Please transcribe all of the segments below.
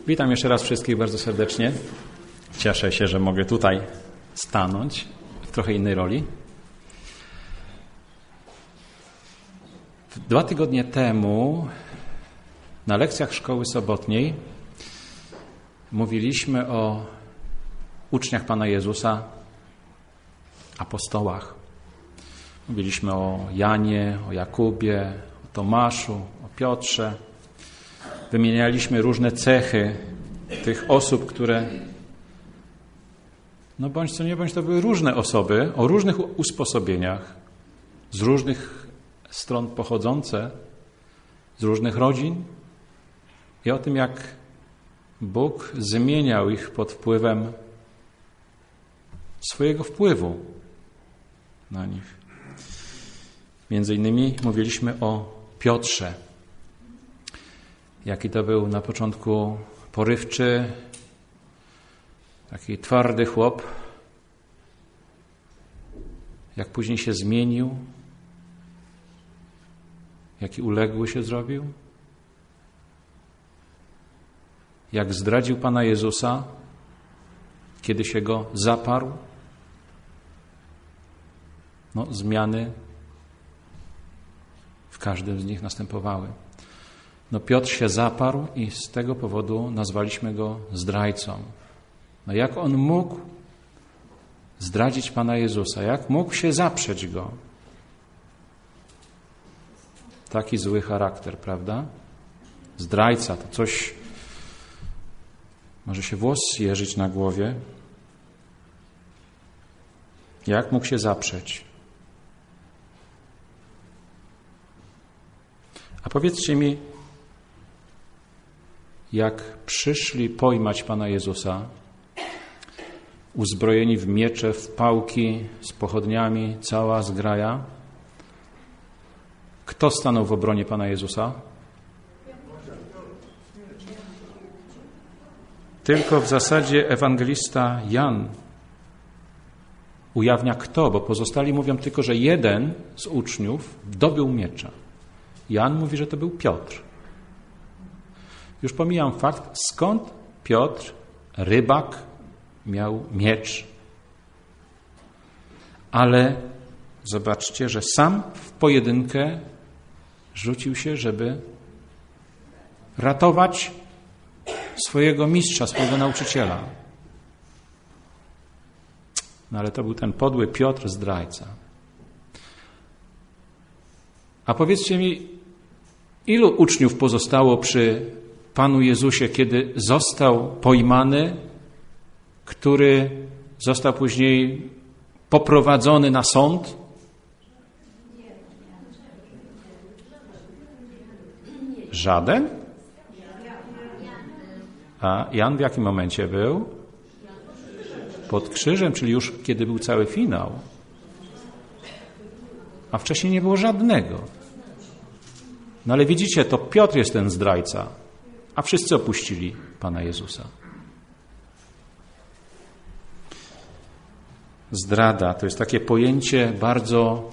Witam jeszcze raz wszystkich bardzo serdecznie. Cieszę się, że mogę tutaj stanąć w trochę innej roli. 2 tygodnie temu na lekcjach szkoły sobotniej mówiliśmy o uczniach Pana Jezusa, apostołach. Mówiliśmy o Janie, o Jakubie, o Tomaszu, o Piotrze. Wymienialiśmy różne cechy tych osób, które, bądź co nie bądź, to były różne osoby o różnych usposobieniach, z różnych stron pochodzące, z różnych rodzin i o tym, jak Bóg zmieniał ich pod wpływem swojego wpływu na nich. Między innymi mówiliśmy o Piotrze. Jaki to był na początku porywczy, taki twardy chłop. Jak później się zmienił. Jaki uległy się zrobił. Jak zdradził Pana Jezusa, kiedy się Go zaparł. Zmiany w każdym z nich następowały. Piotr się zaparł i z tego powodu nazwaliśmy go zdrajcą. Jak on mógł zdradzić Pana Jezusa? Jak mógł się zaprzeć Go? Taki zły charakter, prawda? Zdrajca to coś, może się włos jeżyć na głowie. Jak mógł się zaprzeć? A powiedzcie mi, jak przyszli pojmać Pana Jezusa, uzbrojeni w miecze, w pałki, z pochodniami, cała zgraja, kto stanął w obronie Pana Jezusa? Tylko w zasadzie ewangelista Jan ujawnia kto, bo pozostali mówią tylko, że jeden z uczniów dobył miecza. Jan mówi, że to był Piotr. Już pomijam fakt, skąd Piotr, rybak, miał miecz. Ale zobaczcie, że sam w pojedynkę rzucił się, żeby ratować swojego mistrza, swojego nauczyciela. Ale to był ten podły Piotr, zdrajca. A powiedzcie mi, ilu uczniów pozostało przy Panu Jezusie, kiedy został pojmany, który został później poprowadzony na sąd? Żaden? A Jan w jakim momencie był? Pod krzyżem, czyli już kiedy był cały finał. A wcześniej nie było żadnego. Ale widzicie, to Piotr jest ten zdrajca, a wszyscy opuścili Pana Jezusa. Zdrada to jest takie pojęcie bardzo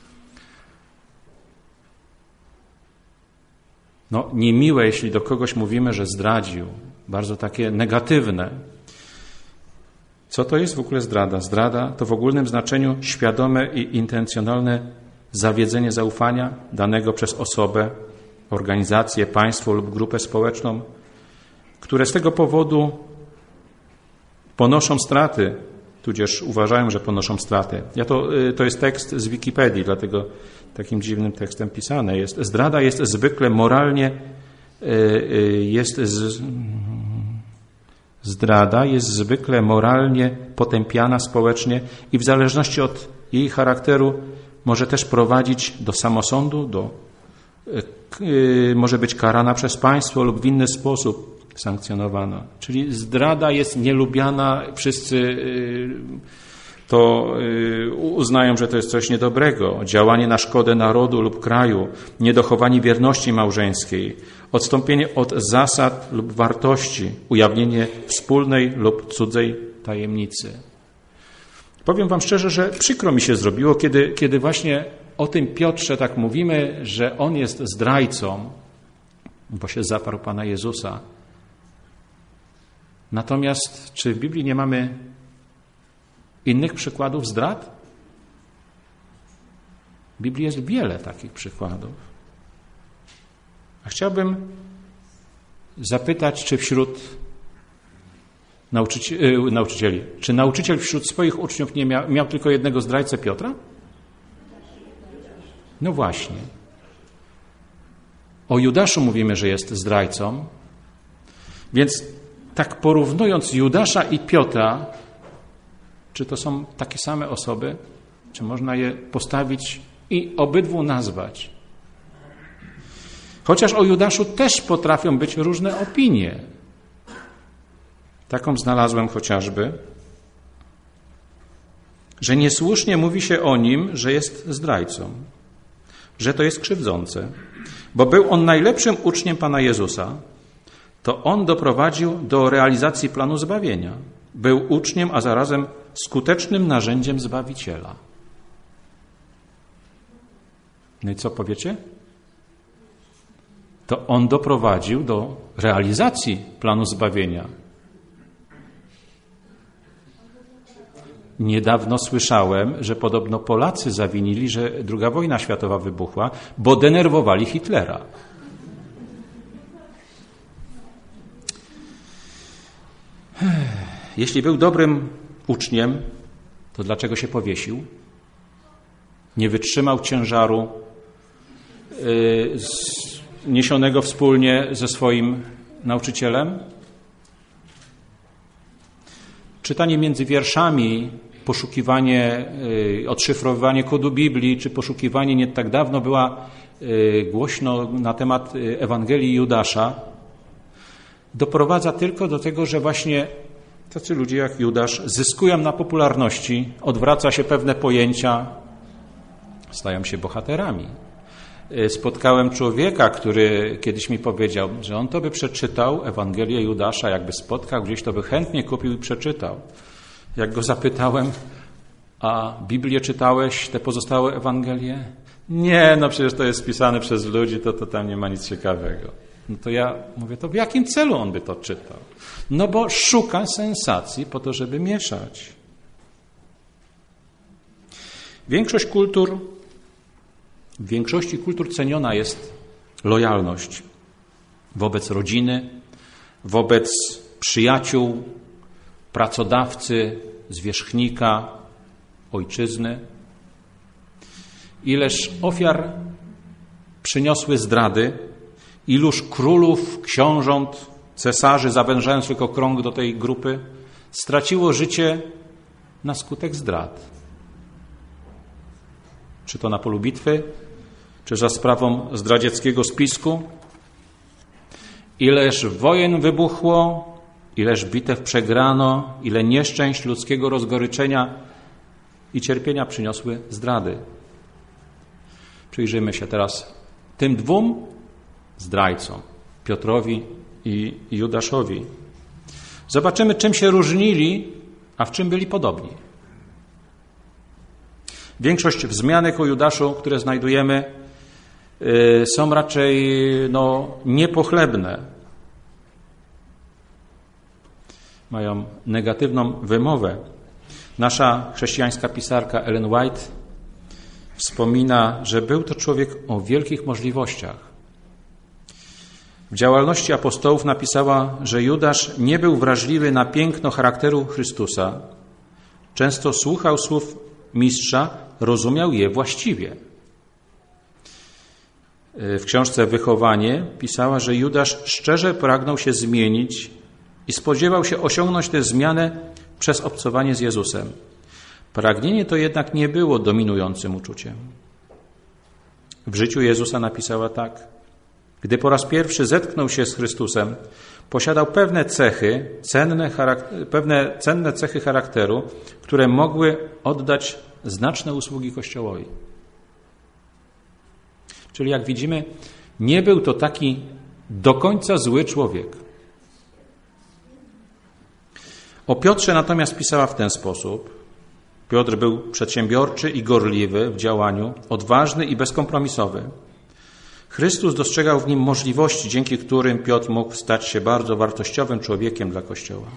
niemiłe, jeśli do kogoś mówimy, że zdradził. Bardzo takie negatywne. Co to jest w ogóle zdrada? Zdrada to w ogólnym znaczeniu świadome i intencjonalne zawiedzenie zaufania danego przez osobę, organizację, państwo lub grupę społeczną, które z tego powodu ponoszą straty, tudzież uważają, że ponoszą straty. To jest tekst z Wikipedii, dlatego takim dziwnym tekstem pisane jest. Zdrada jest zwykle moralnie potępiana społecznie i w zależności od jej charakteru może też prowadzić do samosądu, może być karana przez państwo lub w inny sposób sankcjonowana. Czyli zdrada jest nielubiana, wszyscy to uznają, że to jest coś niedobrego. Działanie na szkodę narodu lub kraju, niedochowanie wierności małżeńskiej, odstąpienie od zasad lub wartości, ujawnienie wspólnej lub cudzej tajemnicy. Powiem wam szczerze, że przykro mi się zrobiło, kiedy właśnie o tym Piotrze tak mówimy, że on jest zdrajcą, bo się zaparł Pana Jezusa. Natomiast czy w Biblii nie mamy innych przykładów zdrad? W Biblii jest wiele takich przykładów. A chciałbym zapytać, czy wśród nauczycieli, czy nauczyciel wśród swoich uczniów nie miał tylko jednego zdrajcę, Piotra? No właśnie. O Judaszu mówimy, że jest zdrajcą, więc tak porównując Judasza i Piotra, czy to są takie same osoby? Czy można je postawić i obydwu nazwać? Chociaż o Judaszu też potrafią być różne opinie. Taką znalazłem chociażby, że niesłusznie mówi się o nim, że jest zdrajcą, że to jest krzywdzące, bo był on najlepszym uczniem Pana Jezusa. To on doprowadził do realizacji planu zbawienia. Był uczniem, a zarazem skutecznym narzędziem Zbawiciela. No i co powiecie? To on doprowadził do realizacji planu zbawienia. Niedawno słyszałem, że podobno Polacy zawinili, że II wojna światowa wybuchła, bo denerwowali Hitlera. Jeśli był dobrym uczniem, to dlaczego się powiesił? Nie wytrzymał ciężaru niesionego wspólnie ze swoim nauczycielem? Czytanie między wierszami, poszukiwanie, odszyfrowywanie kodu Biblii, czy poszukiwanie nie tak dawno była głośno na temat Ewangelii Judasza, doprowadza tylko do tego, że właśnie tacy ludzie jak Judasz zyskują na popularności, odwraca się pewne pojęcia, stają się bohaterami. Spotkałem człowieka, który kiedyś mi powiedział, że on to by przeczytał Ewangelię Judasza, jakby spotkał gdzieś, to by chętnie kupił i przeczytał. Jak go zapytałem, a Biblię czytałeś, te pozostałe Ewangelie? Nie, no przecież to jest pisane przez ludzi, to tam nie ma nic ciekawego. No to ja mówię, to w jakim celu on by to czytał? No bo szuka sensacji po to, żeby mieszać. W większości kultur ceniona jest lojalność wobec rodziny, wobec przyjaciół, pracodawcy, zwierzchnika, ojczyzny. Ileż ofiar przyniosły zdrady, iluż królów, książąt, cesarzy, zawężając tylko krąg do tej grupy, straciło życie na skutek zdrad. Czy to na polu bitwy, czy za sprawą zdradzieckiego spisku. Ileż wojen wybuchło, ileż bitew przegrano, ile nieszczęść ludzkiego rozgoryczenia i cierpienia przyniosły zdrady. Przyjrzyjmy się teraz tym dwóm zdrajcom, Piotrowi i Judaszowi. Zobaczymy, czym się różnili, a w czym byli podobni. Większość wzmianek o Judaszu, które znajdujemy, są raczej niepochlebne. Mają negatywną wymowę. Nasza chrześcijańska pisarka Ellen White wspomina, że był to człowiek o wielkich możliwościach. W działalności apostołów napisała, że Judasz nie był wrażliwy na piękno charakteru Chrystusa. Często słuchał słów mistrza, rozumiał je właściwie. W książce Wychowanie pisała, że Judasz szczerze pragnął się zmienić i spodziewał się osiągnąć tę zmianę przez obcowanie z Jezusem. Pragnienie to jednak nie było dominującym uczuciem. W życiu Jezusa napisała tak: gdy po raz pierwszy zetknął się z Chrystusem, posiadał pewne cenne cechy charakteru, które mogły oddać znaczne usługi Kościołowi. Czyli jak widzimy, nie był to taki do końca zły człowiek. O Piotrze natomiast pisała w ten sposób. Piotr był przedsiębiorczy i gorliwy w działaniu, odważny i bezkompromisowy. Chrystus dostrzegał w nim możliwości, dzięki którym Piotr mógł stać się bardzo wartościowym człowiekiem dla Kościoła.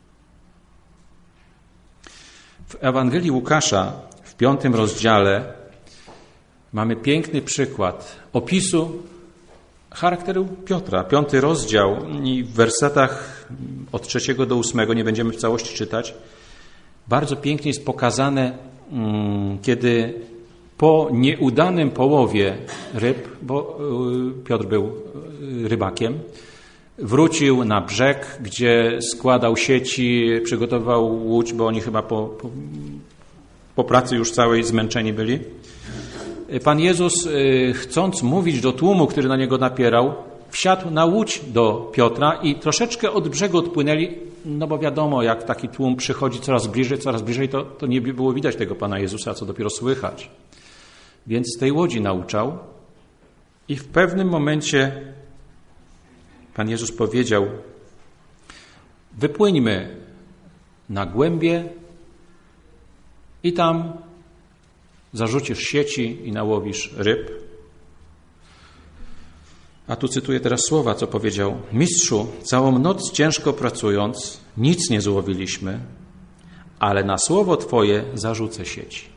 W Ewangelii Łukasza w 5 rozdziale mamy piękny przykład opisu charakteru Piotra. 5 rozdział i w wersetach od 3 do 8, nie będziemy w całości czytać, bardzo pięknie jest pokazane, kiedy po nieudanym połowie ryb, bo Piotr był rybakiem, wrócił na brzeg, gdzie składał sieci, przygotował łódź, bo oni chyba po pracy już całej zmęczeni byli. Pan Jezus, chcąc mówić do tłumu, który na niego napierał, wsiadł na łódź do Piotra i troszeczkę od brzegu odpłynęli, no bo wiadomo, jak taki tłum przychodzi coraz bliżej, to nie było widać tego Pana Jezusa, co dopiero słychać. Więc z tej łodzi nauczał i w pewnym momencie Pan Jezus powiedział: wypłyńmy na głębie i tam zarzucisz sieci i nałowisz ryb. A tu cytuję teraz słowa, co powiedział: Mistrzu, całą noc ciężko pracując, nic nie złowiliśmy, ale na słowo Twoje zarzucę sieci.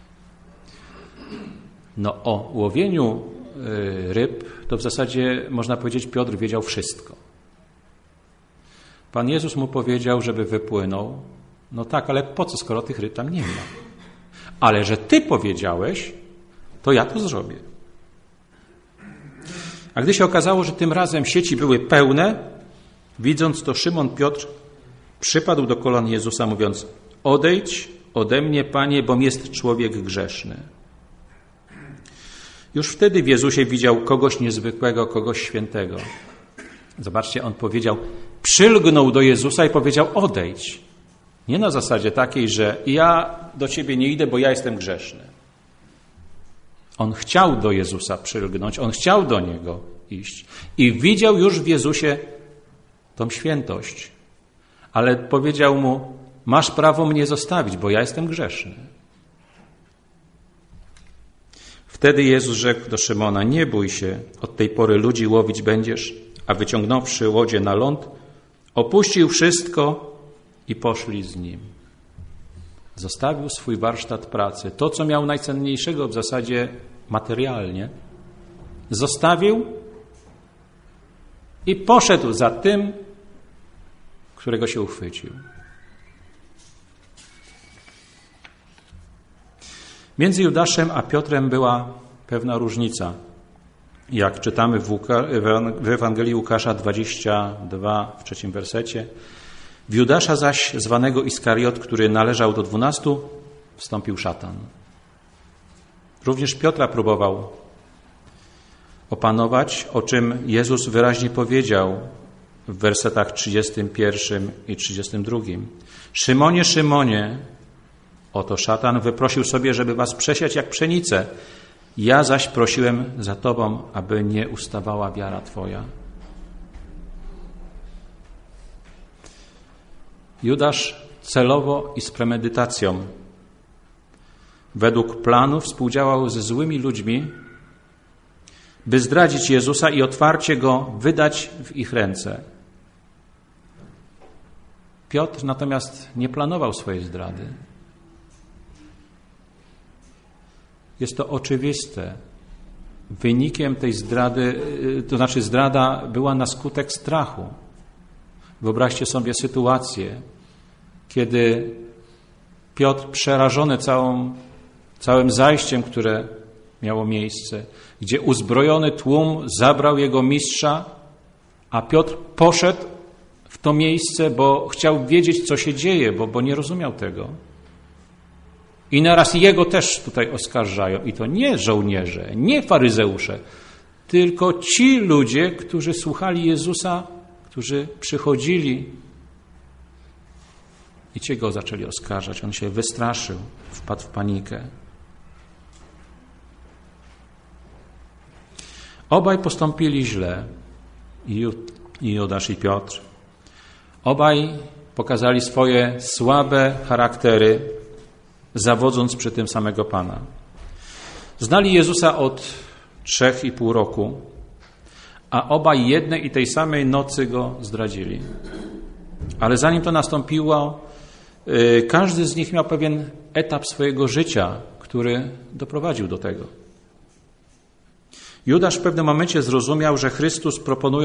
No o łowieniu ryb to w zasadzie można powiedzieć Piotr wiedział wszystko. Pan Jezus mu powiedział, żeby wypłynął. No tak, ale po co, skoro tych ryb tam nie ma? Ale że Ty powiedziałeś, to ja to zrobię. A gdy się okazało, że tym razem sieci były pełne, widząc to, Szymon Piotr przypadł do kolan Jezusa, mówiąc: odejdź ode mnie, Panie, bom jest człowiek grzeszny. Już wtedy w Jezusie widział kogoś niezwykłego, kogoś świętego. Zobaczcie, on powiedział, przylgnął do Jezusa i powiedział: odejdź. Nie na zasadzie takiej, że ja do Ciebie nie idę, bo ja jestem grzeszny. On chciał do Jezusa przylgnąć, on chciał do Niego iść i widział już w Jezusie tą świętość. Ale powiedział mu: masz prawo mnie zostawić, bo ja jestem grzeszny. Wtedy Jezus rzekł do Szymona: nie bój się, od tej pory ludzi łowić będziesz. A wyciągnąwszy łodzie na ląd, opuścił wszystko i poszli z nim. Zostawił swój warsztat pracy, to co miał najcenniejszego w zasadzie materialnie, zostawił i poszedł za tym, którego się uchwycił. Między Judaszem a Piotrem była pewna różnica. Jak czytamy w Ewangelii Łukasza 22 w 3 wersecie. W Judasza zaś, zwanego Iskariot, który należał do 12, wstąpił szatan. Również Piotra próbował opanować, o czym Jezus wyraźnie powiedział w wersetach 31 i 32. Szymonie, Szymonie, oto szatan wyprosił sobie, żeby was przesiać jak pszenicę. Ja zaś prosiłem za tobą, aby nie ustawała wiara twoja. Judasz celowo i z premedytacją, według planu, współdziałał ze złymi ludźmi, by zdradzić Jezusa i otwarcie Go wydać w ich ręce. Piotr natomiast nie planował swojej zdrady. Jest to oczywiste. Wynikiem tej zdrady, to znaczy zdrada była na skutek strachu. Wyobraźcie sobie sytuację, kiedy Piotr, przerażony całym zajściem, które miało miejsce, gdzie uzbrojony tłum zabrał jego mistrza, a Piotr poszedł w to miejsce, bo chciał wiedzieć, co się dzieje, bo nie rozumiał tego. I naraz jego też tutaj oskarżają. I to nie żołnierze, nie faryzeusze, tylko ci ludzie, którzy słuchali Jezusa, którzy przychodzili i ci go zaczęli oskarżać. On się wystraszył, wpadł w panikę. Obaj postąpili źle, i Judasz, i Piotr. Obaj pokazali swoje słabe charaktery, zawodząc przy tym samego Pana. Znali Jezusa od 3,5 roku, a obaj jednej i tej samej nocy go zdradzili. Ale zanim to nastąpiło, każdy z nich miał pewien etap swojego życia, który doprowadził do tego. Judasz w pewnym momencie zrozumiał, że Chrystus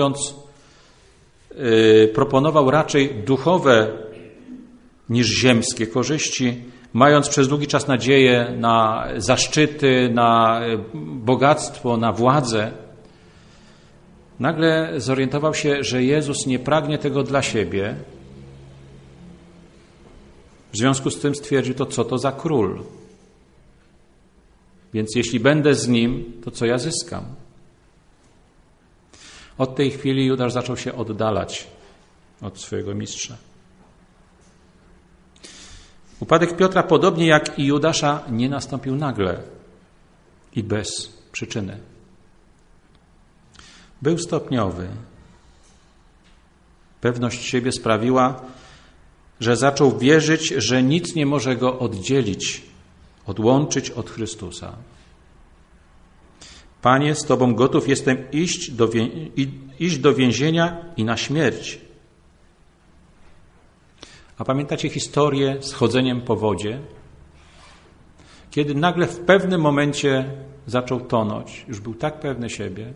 proponował raczej duchowe niż ziemskie korzyści, mając przez długi czas nadzieję na zaszczyty, na bogactwo, na władzę. Nagle zorientował się, że Jezus nie pragnie tego dla siebie. W związku z tym stwierdził, to co to za król? Więc jeśli będę z nim, to co ja zyskam? Od tej chwili Judasz zaczął się oddalać od swojego mistrza. Upadek Piotra, podobnie jak i Judasza, nie nastąpił nagle i bez przyczyny. Był stopniowy. Pewność siebie sprawiła, że zaczął wierzyć, że nic nie może go oddzielić, odłączyć od Chrystusa. Panie, z Tobą gotów jestem iść do więzienia i na śmierć. A pamiętacie historię z chodzeniem po wodzie? Kiedy nagle w pewnym momencie zaczął tonąć, już był tak pewny siebie,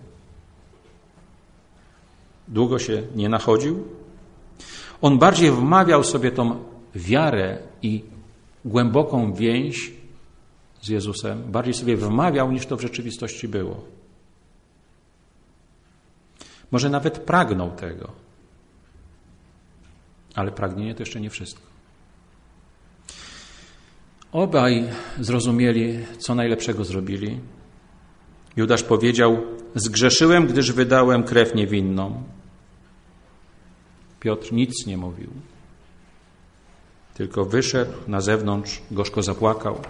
długo się nie nachodził. On bardziej wmawiał sobie tą wiarę i głęboką więź z Jezusem, bardziej sobie wmawiał, niż to w rzeczywistości było. Może nawet pragnął tego, ale pragnienie to jeszcze nie wszystko. Obaj zrozumieli, co najlepszego zrobili. Judasz powiedział: zgrzeszyłem, gdyż wydałem krew niewinną. Piotr nic nie mówił, tylko wyszedł na zewnątrz, gorzko zapłakał.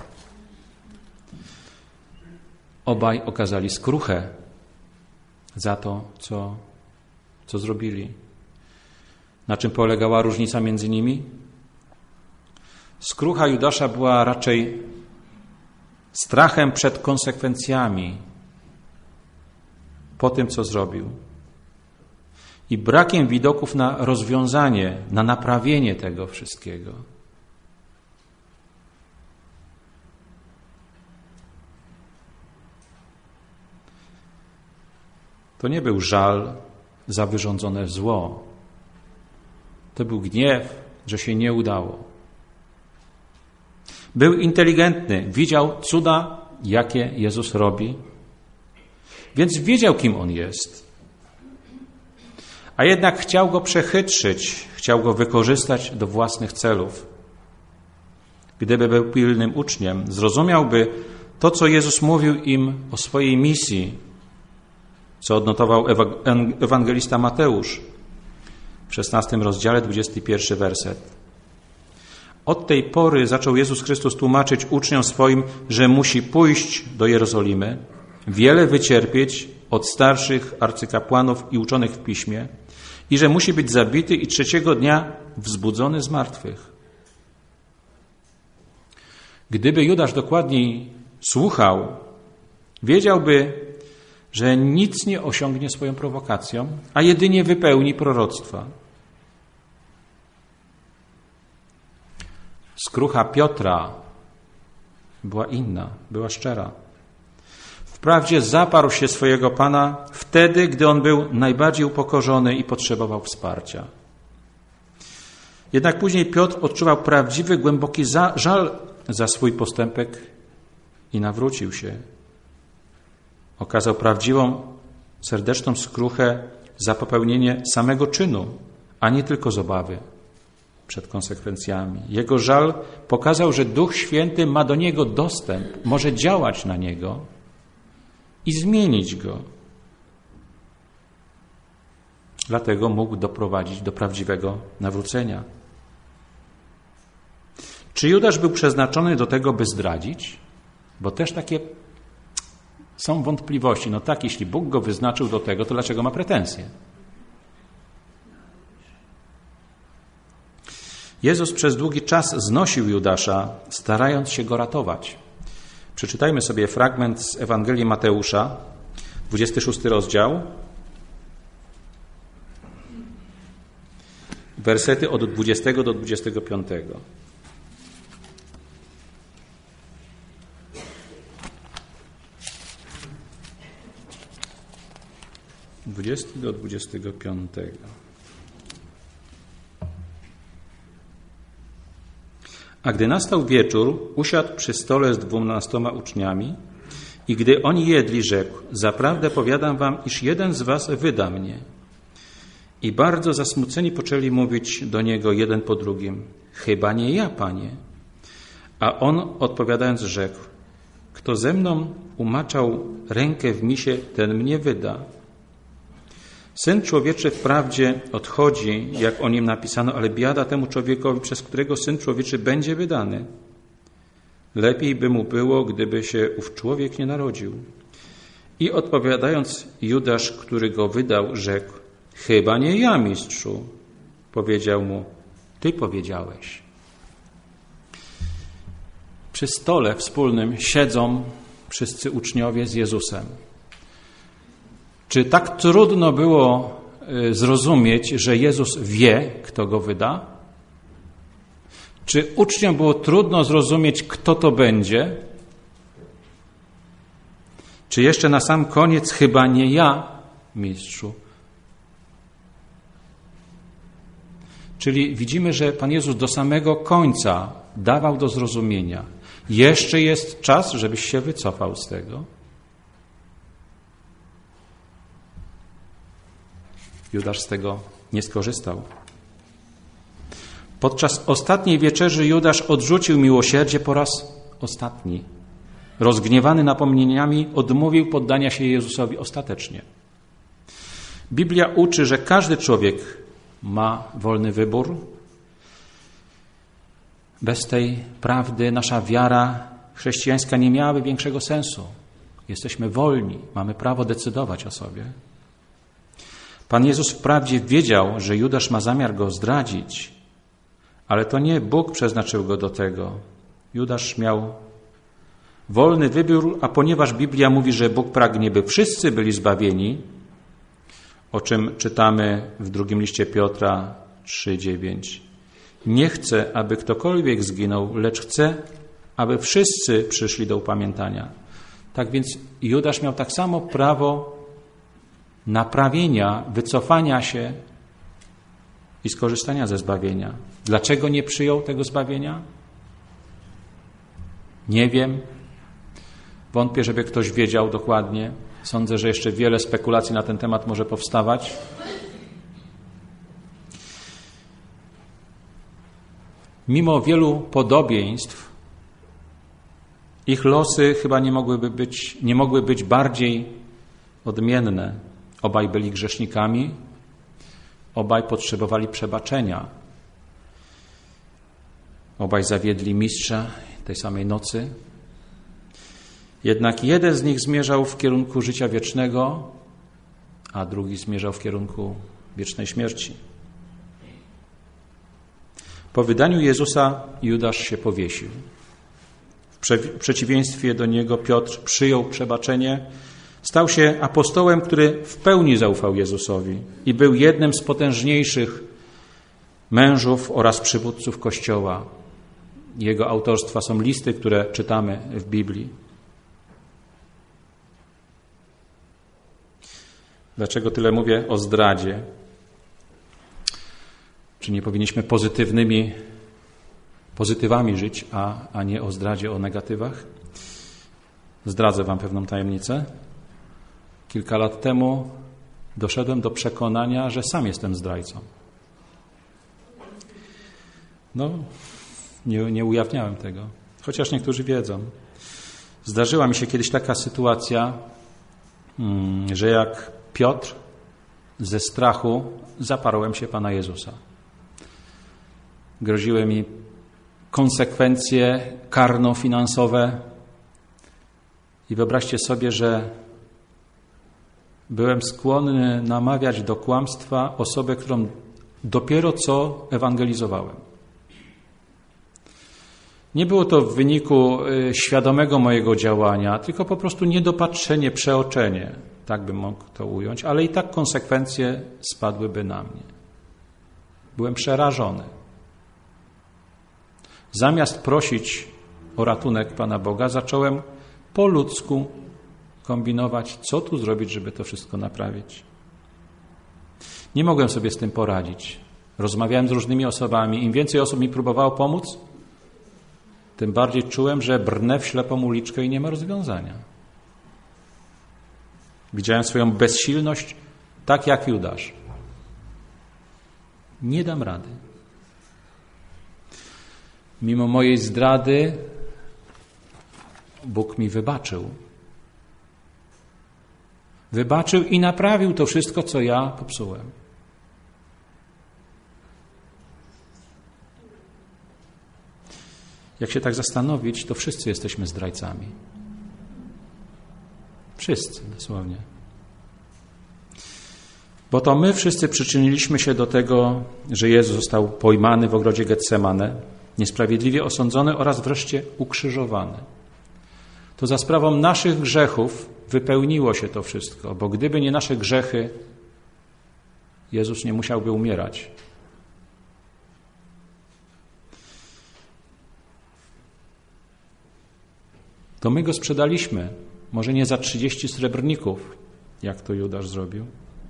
Obaj okazali skruchę za to, co zrobili. Na czym polegała różnica między nimi? Skrucha Judasza była raczej strachem przed konsekwencjami po tym, co zrobił, i brakiem widoków na rozwiązanie, na naprawienie tego wszystkiego. To nie był żal za wyrządzone zło. To był gniew, że się nie udało. Był inteligentny, widział cuda, jakie Jezus robi, więc wiedział, kim On jest. A jednak chciał Go przechytrzyć, chciał Go wykorzystać do własnych celów. Gdyby był pilnym uczniem, zrozumiałby to, co Jezus mówił im o swojej misji, co odnotował ewangelista Mateusz w 16 rozdziale, 21 werset. Od tej pory zaczął Jezus Chrystus tłumaczyć uczniom swoim, że musi pójść do Jerozolimy, wiele wycierpieć od starszych arcykapłanów i uczonych w piśmie i że musi być zabity i 3. dnia wzbudzony z martwych. Gdyby Judasz dokładniej słuchał, wiedziałby, że nic nie osiągnie swoją prowokacją, a jedynie wypełni proroctwa. Skrucha Piotra była inna, była szczera. Wprawdzie zaparł się swojego Pana wtedy, gdy on był najbardziej upokorzony i potrzebował wsparcia. Jednak później Piotr odczuwał prawdziwy, głęboki żal za swój postępek i nawrócił się. Okazał prawdziwą, serdeczną skruchę za popełnienie samego czynu, a nie tylko z obawy przed konsekwencjami. Jego żal pokazał, że Duch Święty ma do niego dostęp, może działać na niego i zmienić go. Dlatego mógł doprowadzić do prawdziwego nawrócenia. Czy Judasz był przeznaczony do tego, by zdradzić? Bo też takie są wątpliwości. No tak, jeśli Bóg go wyznaczył do tego, to dlaczego ma pretensje? Jezus przez długi czas znosił Judasza, starając się go ratować. Przeczytajmy sobie fragment z Ewangelii Mateusza, 26 rozdział, wersety od 20 do 25. 20 do 25. A gdy nastał wieczór, usiadł przy stole z 12 uczniami i gdy oni jedli, rzekł: zaprawdę powiadam wam, iż jeden z was wyda mnie. I bardzo zasmuceni poczęli mówić do niego jeden po drugim: chyba nie ja, Panie. A on odpowiadając rzekł: kto ze mną umaczał rękę w misie, ten mnie wyda. Syn Człowieczy wprawdzie odchodzi, jak o nim napisano, ale biada temu człowiekowi, przez którego Syn Człowieczy będzie wydany. Lepiej by mu było, gdyby się ów człowiek nie narodził. I odpowiadając Judasz, który go wydał, rzekł: chyba nie ja, mistrzu. Powiedział mu: ty powiedziałeś. Przy stole wspólnym siedzą wszyscy uczniowie z Jezusem. Czy tak trudno było zrozumieć, że Jezus wie, kto go wyda? Czy uczniom było trudno zrozumieć, kto to będzie? Czy jeszcze na sam koniec: chyba nie ja, mistrzu? Czyli widzimy, że Pan Jezus do samego końca dawał do zrozumienia: jeszcze jest czas, żebyś się wycofał z tego. Judasz z tego nie skorzystał. Podczas ostatniej wieczerzy Judasz odrzucił miłosierdzie po raz ostatni. Rozgniewany napomnieniami odmówił poddania się Jezusowi ostatecznie. Biblia uczy, że każdy człowiek ma wolny wybór. Bez tej prawdy nasza wiara chrześcijańska nie miałaby większego sensu. Jesteśmy wolni, mamy prawo decydować o sobie. Pan Jezus wprawdzie wiedział, że Judasz ma zamiar go zdradzić, ale to nie Bóg przeznaczył go do tego. Judasz miał wolny wybór, a ponieważ Biblia mówi, że Bóg pragnie, by wszyscy byli zbawieni, o czym czytamy w drugim liście Piotra 3:9. Nie chce, aby ktokolwiek zginął, lecz chce, aby wszyscy przyszli do upamiętania. Tak więc Judasz miał tak samo prawo naprawienia, wycofania się i skorzystania ze zbawienia. Dlaczego nie przyjął tego zbawienia? Nie wiem. Wątpię, żeby ktoś wiedział dokładnie. Sądzę, że jeszcze wiele spekulacji na ten temat może powstawać. Mimo wielu podobieństw, ich losy chyba nie mogły być bardziej odmienne. Obaj byli grzesznikami, obaj potrzebowali przebaczenia. Obaj zawiedli mistrza tej samej nocy. Jednak jeden z nich zmierzał w kierunku życia wiecznego, a drugi zmierzał w kierunku wiecznej śmierci. Po wydaniu Jezusa Judasz się powiesił. W przeciwieństwie do niego Piotr przyjął przebaczenie, stał się apostołem, który w pełni zaufał Jezusowi i był jednym z potężniejszych mężów oraz przywódców Kościoła. Jego autorstwa są listy, które czytamy w Biblii. Dlaczego tyle mówię o zdradzie? Czy nie powinniśmy pozytywami żyć, a nie o zdradzie, o negatywach? Zdradzę wam pewną tajemnicę. Kilka lat temu doszedłem do przekonania, że sam jestem zdrajcą. Nie ujawniałem tego, chociaż niektórzy wiedzą. Zdarzyła mi się kiedyś taka sytuacja, że jak Piotr ze strachu zaparłem się Pana Jezusa. Groziły mi konsekwencje karno-finansowe i wyobraźcie sobie, że byłem skłonny namawiać do kłamstwa osobę, którą dopiero co ewangelizowałem. Nie było to w wyniku świadomego mojego działania, tylko po prostu niedopatrzenie, przeoczenie. tak bym mógł to ująć, ale i tak konsekwencje spadłyby na mnie. Byłem przerażony. Zamiast prosić o ratunek Pana Boga, zacząłem po ludzku kombinować, co tu zrobić, żeby to wszystko naprawić. Nie mogłem sobie z tym poradzić. Rozmawiałem z różnymi osobami. Im więcej osób mi próbowało pomóc, tym bardziej czułem, że brnę w ślepą uliczkę i nie ma rozwiązania. Widziałem swoją bezsilność, tak jak Judasz. Nie dam rady. Mimo mojej zdrady Bóg mi wybaczył. Wybaczył i naprawił to wszystko, co ja popsułem. Jak się tak zastanowić, to wszyscy jesteśmy zdrajcami. Wszyscy, dosłownie. Bo to my wszyscy przyczyniliśmy się do tego, że Jezus został pojmany w ogrodzie Getsemane, niesprawiedliwie osądzony oraz wreszcie ukrzyżowany. To za sprawą naszych grzechów wypełniło się to wszystko, bo gdyby nie nasze grzechy, Jezus nie musiałby umierać. To my go sprzedaliśmy, może nie za 30 srebrników, jak to Judasz zrobił,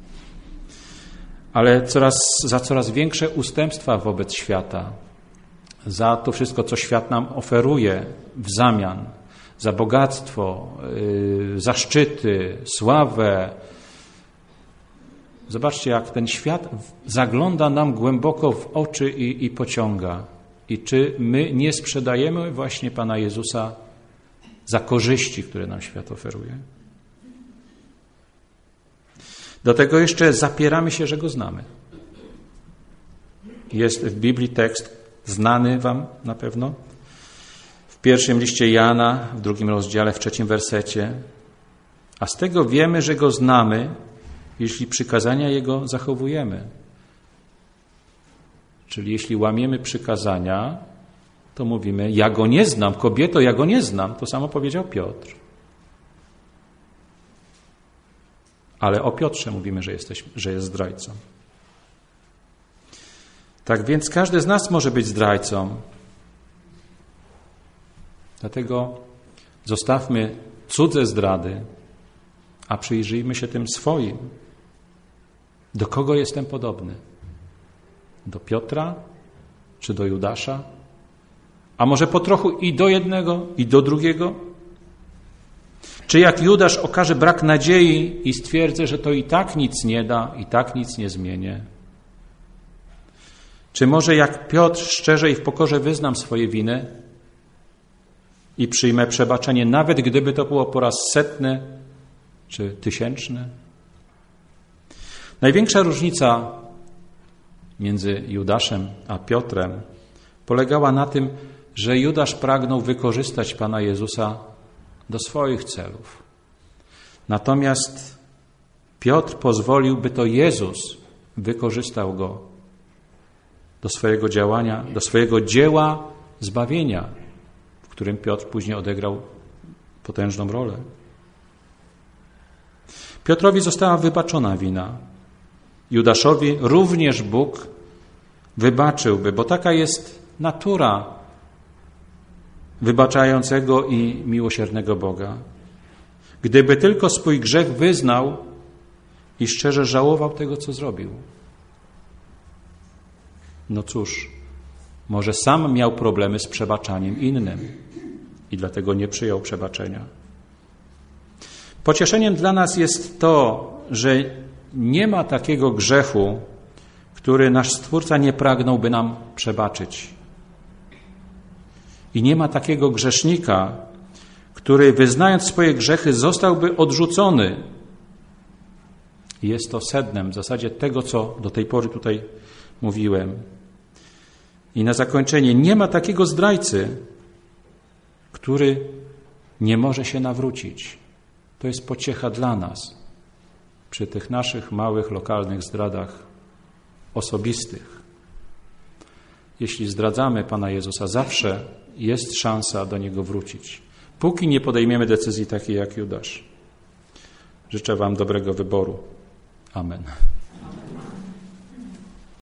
ale za coraz większe ustępstwa wobec świata, za to wszystko, co świat nam oferuje w zamian, za bogactwo, zaszczyty, sławę. Zobaczcie, jak ten świat zagląda nam głęboko w oczy i pociąga. I czy my nie sprzedajemy właśnie Pana Jezusa za korzyści, które nam świat oferuje? Do tego jeszcze zapieramy się, że Go znamy. Jest w Biblii tekst znany wam na pewno. W pierwszym liście Jana, w 2 rozdziale, w 3 wersecie. A z tego wiemy, że Go znamy, jeśli przykazania Jego zachowujemy. Czyli jeśli łamiemy przykazania, to mówimy, ja Go nie znam, kobieto, ja Go nie znam. To samo powiedział Piotr. Ale o Piotrze mówimy, że jest zdrajcą. Tak więc każdy z nas może być zdrajcą. Dlatego zostawmy cudze zdrady, a przyjrzyjmy się tym swoim. Do kogo jestem podobny? Do Piotra czy do Judasza? A może po trochu i do jednego, i do drugiego? Czy jak Judasz okaże brak nadziei i stwierdzę, że to i tak nic nie da, i tak nic nie zmienię? Czy może jak Piotr szczerze i w pokorze wyznam swoje winy i przyjmę przebaczenie, nawet gdyby to było po raz 100 czy 1000? Największa różnica między Judaszem a Piotrem polegała na tym, że Judasz pragnął wykorzystać Pana Jezusa do swoich celów. Natomiast Piotr pozwolił, by to Jezus wykorzystał go do swojego działania, do swojego dzieła zbawienia, w którym Piotr później odegrał potężną rolę. Piotrowi została wybaczona wina. Judaszowi również Bóg wybaczyłby, bo taka jest natura wybaczającego i miłosiernego Boga. Gdyby tylko swój grzech wyznał i szczerze żałował tego, co zrobił. No cóż, może sam miał problemy z przebaczaniem innym i dlatego nie przyjął przebaczenia. Pocieszeniem dla nas jest to, że nie ma takiego grzechu, który nasz Stwórca nie pragnąłby nam przebaczyć. I nie ma takiego grzesznika, który wyznając swoje grzechy zostałby odrzucony. I jest to sednem w zasadzie tego, co do tej pory tutaj mówiłem. I na zakończenie, nie ma takiego zdrajcy, który nie może się nawrócić. To jest pociecha dla nas przy tych naszych małych, lokalnych zdradach osobistych. Jeśli zdradzamy Pana Jezusa, zawsze jest szansa do Niego wrócić. Póki nie podejmiemy decyzji takiej jak Judasz. Życzę wam dobrego wyboru. Amen.